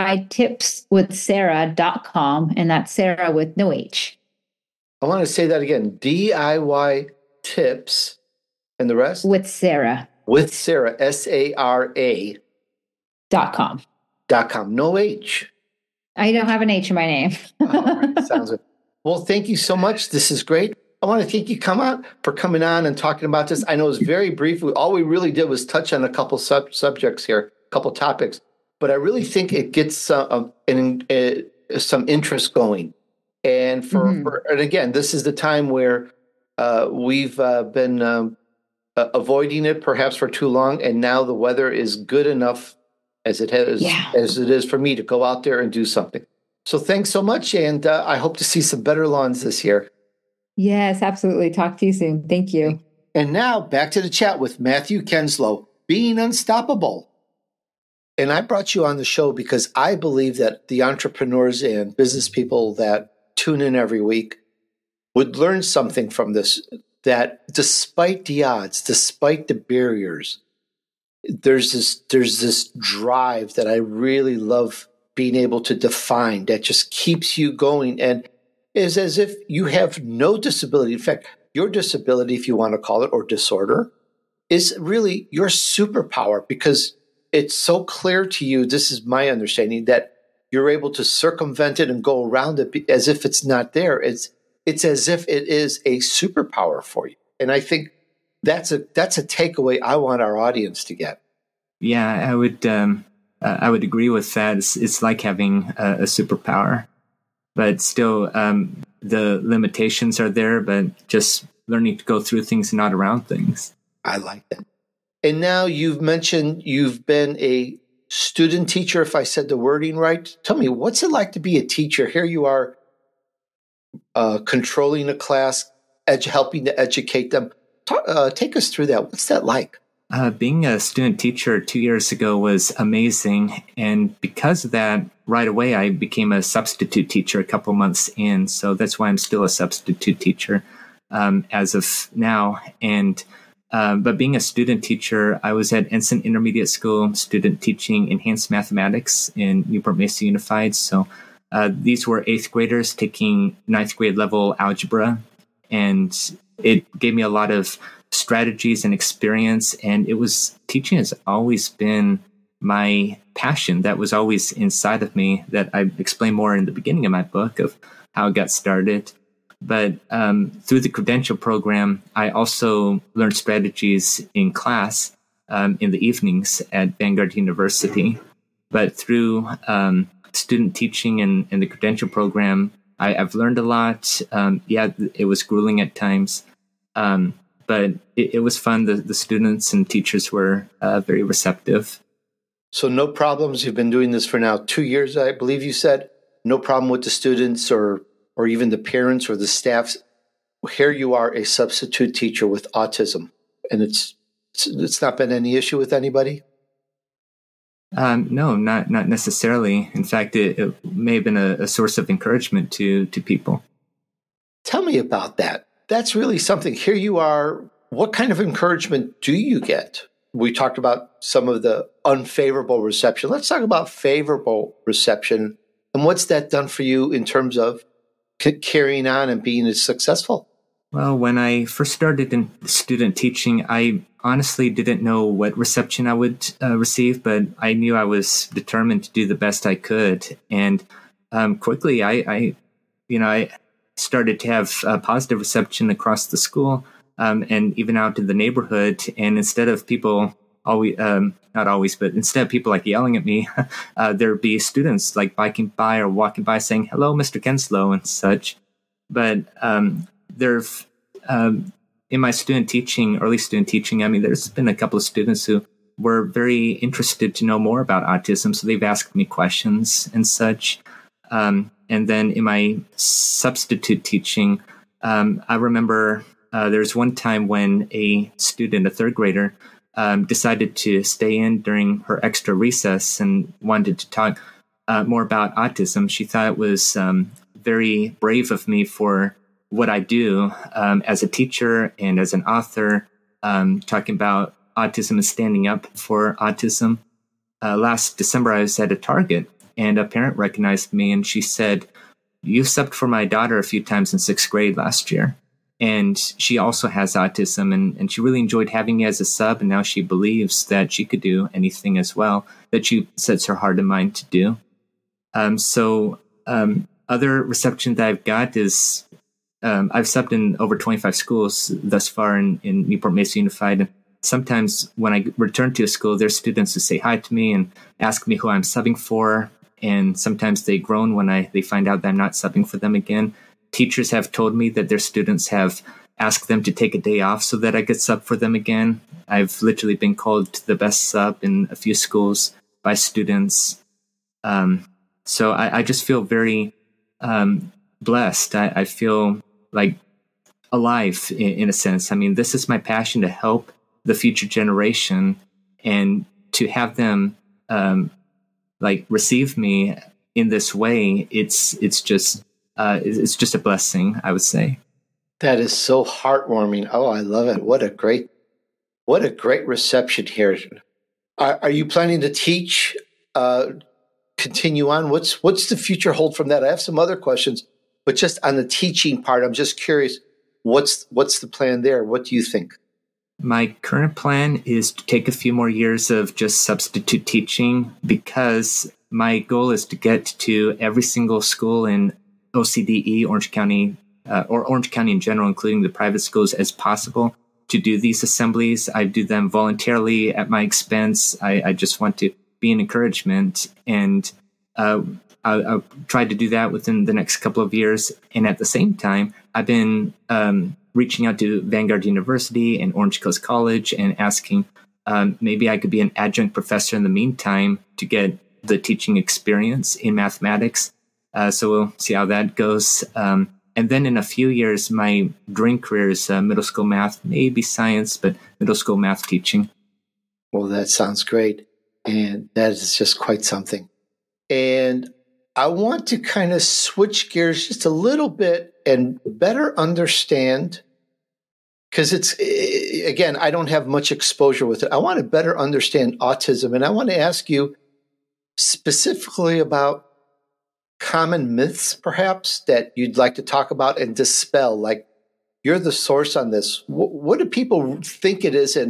Speaker 4: DIYtipswithsarah.com, and that's Sarah with no H.
Speaker 2: I want to say that again. DIY tips and the rest?
Speaker 4: With Sarah.
Speaker 2: With Sarah, SARA.
Speaker 4: .com.
Speaker 2: No H.
Speaker 4: I don't have an H in my name.
Speaker 2: All right, sounds good. Well, thank you so much. This is great. I want to thank you for coming on and talking about this. I know it's very brief. All we really did was touch on a couple subjects here, a couple topics, but I really think it gets some interest going. And and again, this is the time where we've been avoiding it perhaps for too long, and now the weather is good enough as it is for me to go out there and do something. So thanks so much, and I hope to see some better lawns this year.
Speaker 4: Yes, absolutely. Talk to you soon. Thank you.
Speaker 2: And now back to the chat with Matthew Kenslow, Being Unstoppable. And I brought you on the show because I believe that the entrepreneurs and business people that tune in every week would learn something from this, that despite the odds, despite the barriers, there's this drive that I really love being able to define that just keeps you going and is as if you have no disability. In fact, your disability, if you want to call it, or disorder, is really your superpower because it's so clear to you, this is my understanding, that you're able to circumvent it and go around it as if it's not there. It's as if it is a superpower for you. And I think that's a takeaway I want our audience to get.
Speaker 3: Yeah, I would I would agree with that. It's like having a superpower, but still the limitations are there, but just learning to go through things and not around things.
Speaker 2: I like that. And now you've mentioned you've been a student teacher, if I said the wording right. Tell me, what's it like to be a teacher? Here you are controlling a class, helping to educate them. Take us through that. What's that like?
Speaker 3: Being a student teacher 2 years ago was amazing. And because of that, right away, I became a substitute teacher a couple months in. So that's why I'm still a substitute teacher as of now. And but being a student teacher, I was at Ensign Intermediate School, student teaching enhanced mathematics in Newport Mesa Unified. So these were 8th graders taking 9th grade level algebra. And it gave me a lot of strategies and experience. And teaching has always been my passion. That was always inside of me, that I explain more in the beginning of my book of how it got started. But through the credential program, I also learned strategies in class in the evenings at Vanguard University. But through student teaching and the credential program, I've learned a lot. It was grueling at times, but it was fun. The students and teachers were very receptive.
Speaker 2: So no problems. You've been doing this for now 2 years, I believe you said. No problem with the students or even the parents or the staffs. Here you are, a substitute teacher with autism, and it's not been any issue with anybody?
Speaker 3: No, not necessarily. In fact, it may have been a source of encouragement to people.
Speaker 2: Tell me about that. That's really something. Here you are. What kind of encouragement do you get? We talked about some of the unfavorable reception. Let's talk about favorable reception. And what's that done for you in terms of carrying on and being as successful?
Speaker 3: Well, when I first started in student teaching, I honestly didn't know what reception I would receive, but I knew I was determined to do the best I could. And quickly, I started to have positive reception across the school and even out in the neighborhood. And instead of people not always, but instead of people like yelling at me, there'd be students like biking by or walking by saying, "Hello, Mr. Kenslow," and such. But in my student teaching, early student teaching, I mean, there's been a couple of students who were very interested to know more about autism. So they've asked me questions and such. And then in my substitute teaching, I remember there was one time when a student, a third grader, decided to stay in during her extra recess and wanted to talk more about autism. She thought it was very brave of me for what I do as a teacher and as an author, talking about autism and standing up for autism. Last December, I was at a Target, and a parent recognized me, and she said, "You subbed for my daughter a few times in 6th grade last year." And she also has autism, and she really enjoyed having me as a sub, and now she believes that she could do anything as well, that she sets her heart and mind to do. Other reception that I've got is I've subbed in over 25 schools thus far in Newport Mesa Unified. And sometimes when I return to a school, there's students who say hi to me and ask me who I'm subbing for. And sometimes they groan when they find out that I'm not subbing for them again. Teachers have told me that their students have asked them to take a day off so that I could sub for them again. I've literally been called the best sub in a few schools by students. So I just feel very blessed. I feel like alive in a sense. I mean, this is my passion, to help the future generation, and to have them receive me in this way. It's just a blessing, I would say.
Speaker 2: That is so heartwarming. Oh, I love it. What a great reception here. Are you planning to teach, continue on? What's the future hold from that? I have some other questions, but just on the teaching part, I'm just curious, what's the plan there? What do you think?
Speaker 3: My current plan is to take a few more years of just substitute teaching, because my goal is to get to every single school in OCDE, Orange County, or Orange County in general, including the private schools, as possible, to do these assemblies. I do them voluntarily at my expense. I just want to be an encouragement. And I tried to do that within the next couple of years. And at the same time, I've been reaching out to Vanguard University and Orange Coast College and asking maybe I could be an adjunct professor in the meantime to get the teaching experience in mathematics. So we'll see how that goes. And then in a few years, my dream career is middle school math, maybe science, but middle school math teaching.
Speaker 2: Well, that sounds great. And that is just quite something. And I want to kind of switch gears just a little bit and better understand, because it's, again, I don't have much exposure with it. I want to better understand autism. And I want to ask you specifically about common myths, perhaps, that you'd like to talk about and dispel. Like, you're the source on this. What do people think it is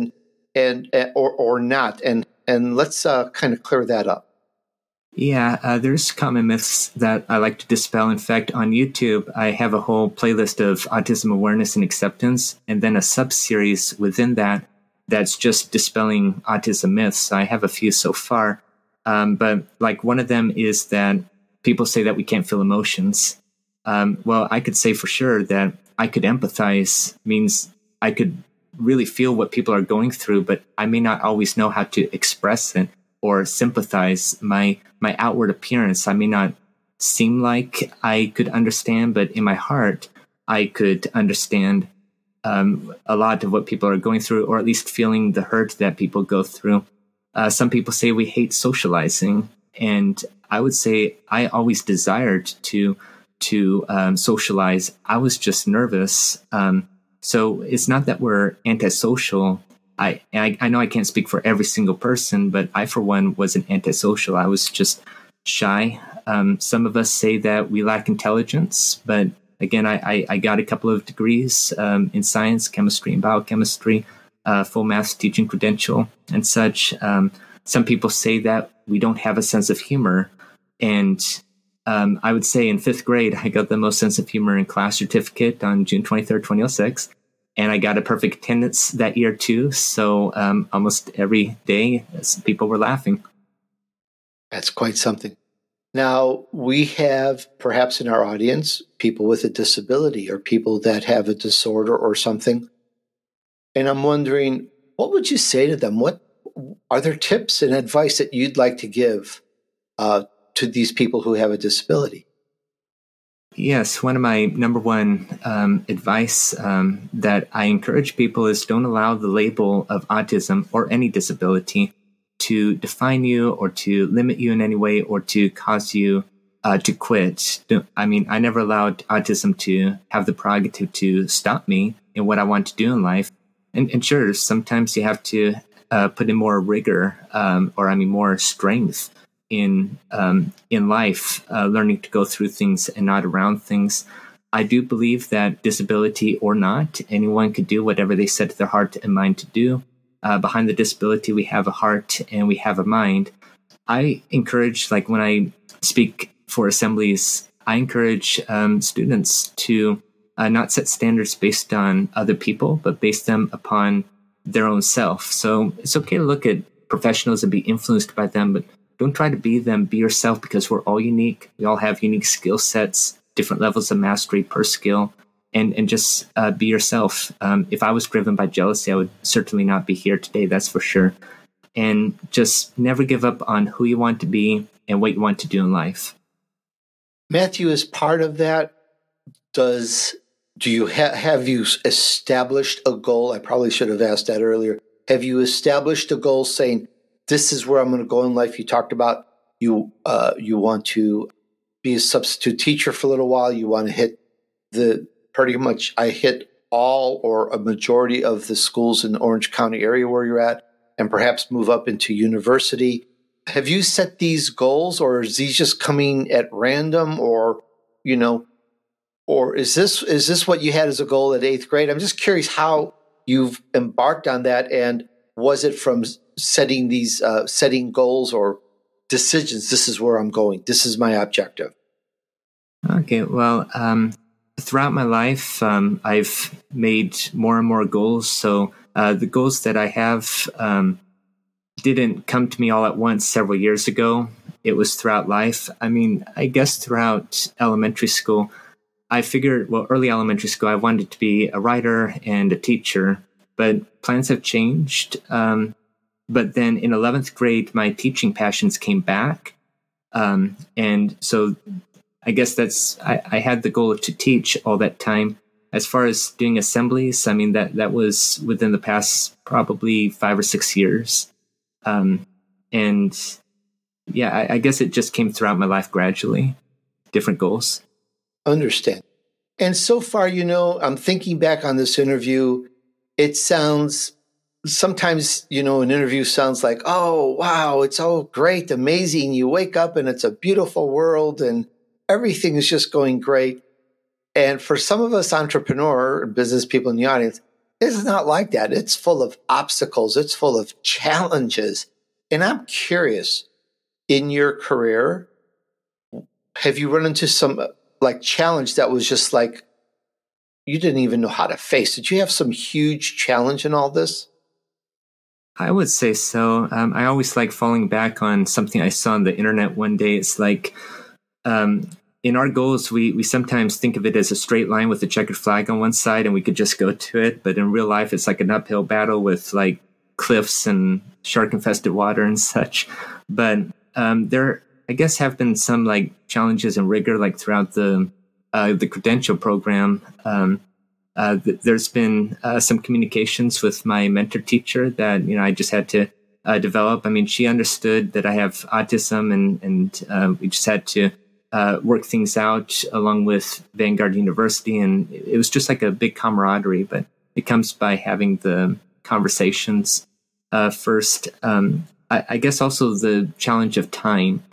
Speaker 2: or not? And let's kind of clear that up.
Speaker 3: Yeah, there's common myths that I like to dispel. In fact, on YouTube, I have a whole playlist of autism awareness and acceptance, and then a sub-series within that that's just dispelling autism myths. I have a few so far, but like one of them is that people say that we can't feel emotions. Well, I could say for sure that I could empathize, means I could really feel what people are going through, but I may not always know how to express it or sympathize. My outward appearance, I may not seem like I could understand, but in my heart, I could understand a lot of what people are going through, or at least feeling the hurt that people go through. Some people say we hate socializing, and I would say I always desired to socialize. I was just nervous. So it's not that we're antisocial. I know I can't speak for every single person, but I, for one, wasn't antisocial. I was just shy. Some of us say that we lack intelligence, but again, I got a couple of degrees in science, chemistry, and biochemistry, full math teaching credential and such. Some people say that we don't have a sense of humor. And I would say in fifth grade, I got the most sense of humor in class certificate on June 23rd, 2006. And I got a perfect attendance that year too. So almost every day, people were laughing.
Speaker 2: That's quite something. Now, we have perhaps in our audience people with a disability or people that have a disorder or something. And I'm wondering, what would you say to them? What are there tips and advice that you'd like to give to these people who have a disability?
Speaker 3: Yes, one of my number one advice that I encourage people is don't allow the label of autism or any disability to define you or to limit you in any way or to cause you to quit. I mean, I never allowed autism to have the prerogative to stop me in what I want to do in life. And sure, sometimes you have to put in more rigor more strength in life, learning to go through things and not around things. I do believe that disability or not, anyone could do whatever they set their heart and mind to do. Behind the disability, we have a heart and we have a mind. I encourage, like when I speak for assemblies, I encourage students to not set standards based on other people, but base them upon their own self. So it's okay to look at professionals and be influenced by them, but don't try to be them. Be yourself, because we're all unique. We all have unique skill sets, different levels of mastery per skill, and just be yourself. If I was driven by jealousy, I would certainly not be here today, that's for sure. And just never give up on who you want to be and what you want to do in life.
Speaker 2: Matthew, as part of that, do you have you established a goal? I probably should have asked that earlier. Have you established a goal saying, this is where I'm going to go in life? You talked about you want to be a substitute teacher for a little while. You want to hit I hit all or a majority of the schools in the Orange County area where you're at, and perhaps move up into university. Have you set these goals, or is these just coming at random, or is this what you had as a goal at 8th grade? I'm just curious how you've embarked on that, and was it from setting goals or decisions? This is where I'm going. This is my objective.
Speaker 3: Okay, well, throughout my life, I've made more and more goals. So the goals that I have didn't come to me all at once several years ago. It was throughout life. I mean, I guess throughout elementary school, I figured, well, early elementary school, I wanted to be a writer and a teacher, but plans have changed. But then in 11th grade, my teaching passions came back. And so I guess I had the goal to teach all that time. As far as doing assemblies, I mean, that was within the past probably 5 or 6 years. And yeah, I guess it just came throughout my life gradually, different goals.
Speaker 2: Understand. And so far, I'm thinking back on this interview, it sounds sometimes, an interview sounds like, oh, wow, it's all great, amazing. You wake up and it's a beautiful world and everything is just going great. And for some of us entrepreneur business people in the audience, it's not like that. It's full of obstacles. It's full of challenges. And I'm curious, in your career, have you run into some challenge that was just like you didn't even know how to face? Did you have some huge challenge in all this?
Speaker 3: I would say so. I always like falling back on something I saw on the internet one day. It's like in our goals, we sometimes think of it as a straight line with a checkered flag on one side and we could just go to it. But in real life, it's like an uphill battle with like cliffs and shark-infested water and such. But there, I guess, have been some like challenges and rigor like throughout the credential program. There's been some communications with my mentor teacher that I just had to develop. I mean, she understood that I have autism, and we just had to work things out along with Vanguard University, and it was just like a big camaraderie. But it comes by having the conversations first. I guess also the challenge of time.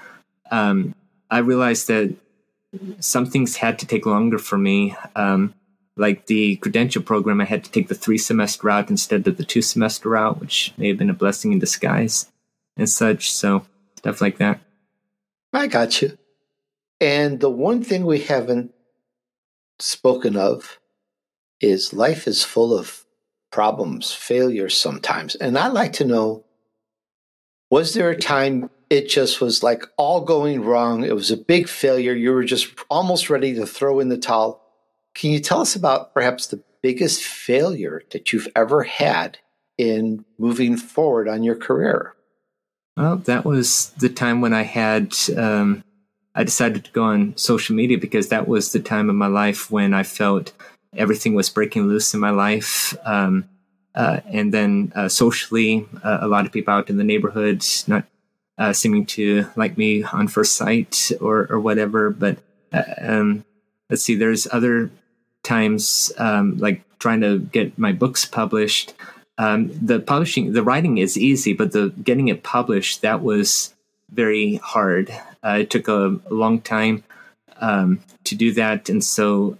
Speaker 3: I realized that some things had to take longer for me. Like the credential program, I had to take the 3-semester route instead of the 2-semester route, which may have been a blessing in disguise and such. So stuff like that.
Speaker 2: I got you. And the one thing we haven't spoken of is life is full of problems, failures sometimes. And I'd like to know, was there a time it just was like all going wrong? It was a big failure. You were just almost ready to throw in the towel. Can you tell us about perhaps the biggest failure that you've ever had in moving forward on your career?
Speaker 3: Well, that was the time when I decided to go on social media, because that was the time in my life when I felt everything was breaking loose in my life. And then socially, a lot of people out in the neighborhood not seeming to like me on first sight or whatever. But let's see, there's other times like trying to get my books published. The writing is easy, but the getting it published, that was very hard. It took a long time to do that. And so,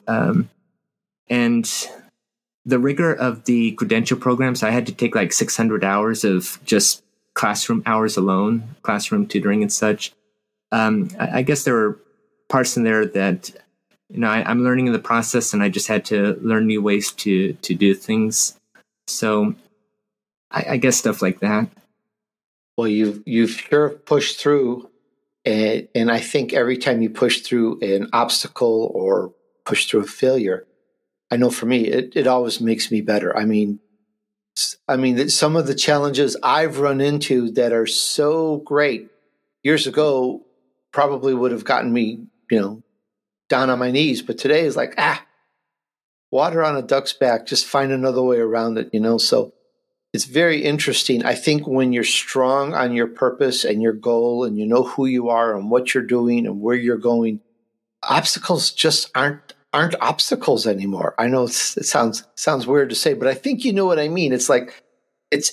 Speaker 3: and the rigor of the credential programs, I had to take like 600 hours of just classroom hours alone, classroom tutoring and such. I guess there were parts in there that, I'm learning in the process, and I just had to learn new ways to do things. So I guess stuff like that.
Speaker 2: Well, you've sure pushed through, and I think every time you push through an obstacle or push through a failure, I know for me, it always makes me better. I mean, some of the challenges I've run into that are so great years ago probably would have gotten me, down on my knees. But today is like, water on a duck's back, just find another way around it, So it's very interesting. I think when you're strong on your purpose and your goal, and you know who you are and what you're doing and where you're going, obstacles just aren't obstacles anymore. I know it sounds weird to say, but I think you know what I mean. It's like it's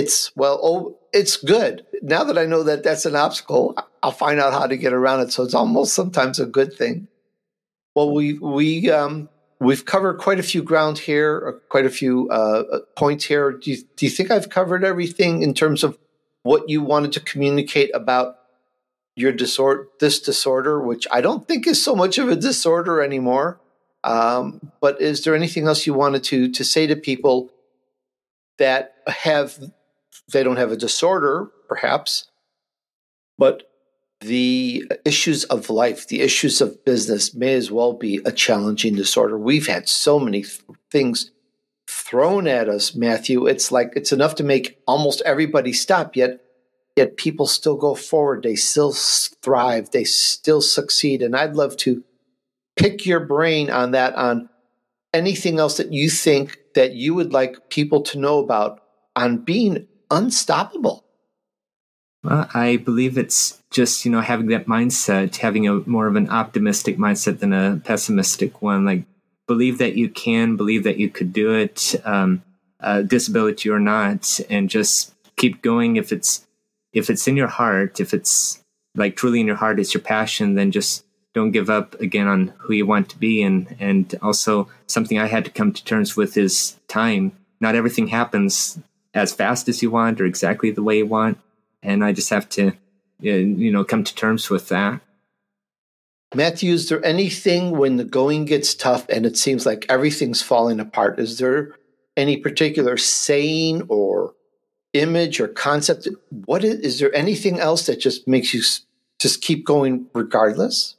Speaker 2: good. Now that I know that that's an obstacle, I'll find out how to get around it. So it's almost sometimes a good thing. Well, we've covered quite a few ground here, quite a few points here. Do you think I've covered everything in terms of what you wanted to communicate about your this disorder, which I don't think is so much of a disorder anymore? But is there anything else you wanted to say to people that they don't have a disorder, perhaps, but the issues of life, the issues of business may as well be a challenging disorder. We've had so many things thrown at us, Matthew. It's like it's enough to make almost everybody stop, yet people still go forward. They still thrive. They still succeed. And I'd love to pick your brain on that, on anything else that you think that you would like people to know about on being unstoppable.
Speaker 3: Well, I believe it's just, having that mindset, having a more of an optimistic mindset than a pessimistic one. Like, believe that you can, believe that you could do it, disability or not, and just keep going. If it's in your heart, if it's like truly in your heart, it's your passion, then just don't give up again on who you want to be. And also something I had to come to terms with is time. Not everything happens as fast as you want or exactly the way you want. And I just have to, come to terms with that.
Speaker 2: Matthew, is there anything when the going gets tough and it seems like everything's falling apart? Is there any particular saying or image or concept? Is there anything else that just makes you just keep going regardless?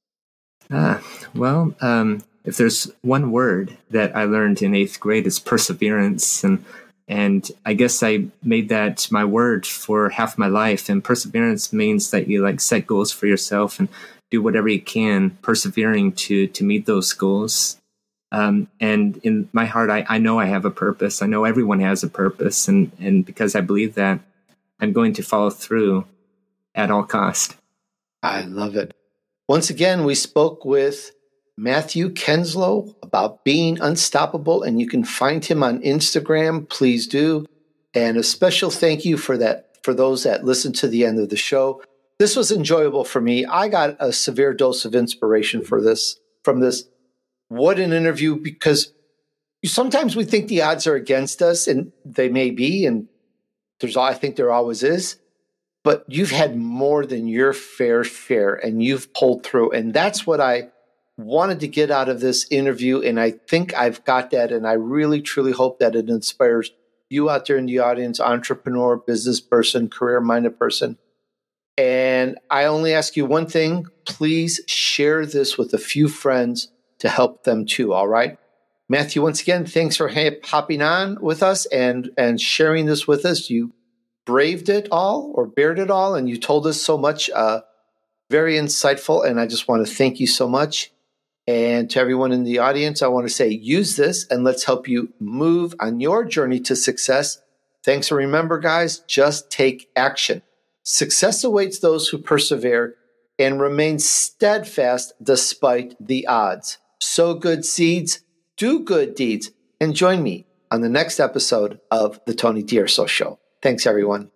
Speaker 3: If there's one word that I learned in 8th grade, it's perseverance. And I guess I made that my word for half my life. And perseverance means that you set goals for yourself and do whatever you can, persevering to meet those goals. And in my heart, I know I have a purpose. I know everyone has a purpose. And because I believe that, I'm going to follow through at all cost.
Speaker 2: I love it. Once again, we spoke with Matthew Kenslow about being unstoppable, and you can find him on Instagram. Please do. And a special thank you for those that listened to the end of the show. This was enjoyable for me. I got a severe dose of inspiration from this. What an interview, because sometimes we think the odds are against us, and they may be, and I think there always is. But you've had more than your fair share, and you've pulled through. And that's what I wanted to get out of this interview. And I think I've got that. And I really, truly hope that it inspires you out there in the audience, entrepreneur, business person, career-minded person. And I only ask you one thing. Please share this with a few friends to help them too, all right? Matthew, once again, thanks for hopping on with us and sharing this with us. You braved it all or bared it all, and you told us so much, very insightful, and I just want to thank you so much. And to everyone in the audience, I want to say, use this and let's help you move on your journey to success. Thanks, and remember, guys, just take action. Success awaits those who persevere and remain steadfast despite the odds. Sow good seeds, do good deeds, and join me on the next episode of The Tony D'Urso Show. Thanks, everyone.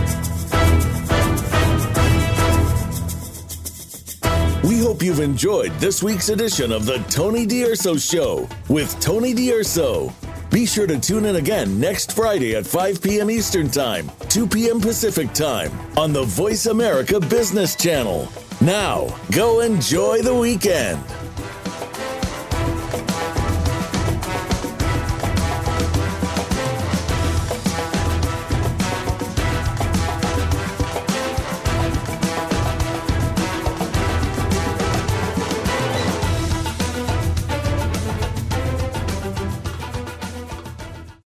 Speaker 1: We hope you've enjoyed this week's edition of The Tony D'Urso Show with Tony D'Urso. Be sure to tune in again next Friday at 5 p.m. Eastern Time, 2 p.m. Pacific Time on the Voice America Business Channel. Now, go enjoy the weekend.